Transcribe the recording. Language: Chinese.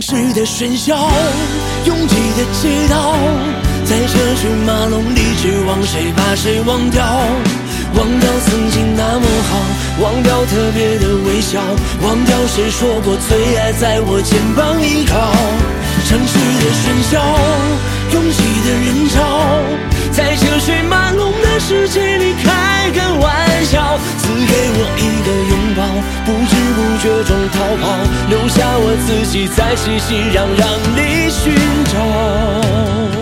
市的喧嚣，拥挤的街道，在车水马龙里，指望谁把谁忘掉？忘掉曾经那么好，忘掉特别的微笑，忘掉谁说过最爱在我肩膀依靠。城市的喧嚣，拥挤的人潮，在车水马龙的世界里开个玩笑，赐给我一个拥抱，不知不觉中逃跑，留下我自己在熙熙攘攘里寻找。